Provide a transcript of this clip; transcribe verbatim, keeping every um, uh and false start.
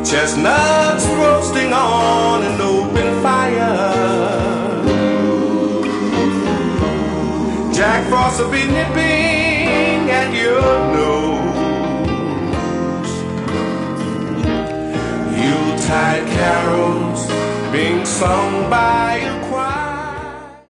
Chestnuts roasting on an open fire. Jack Frost will be nipping at your nose. Yuletide carols being sung by a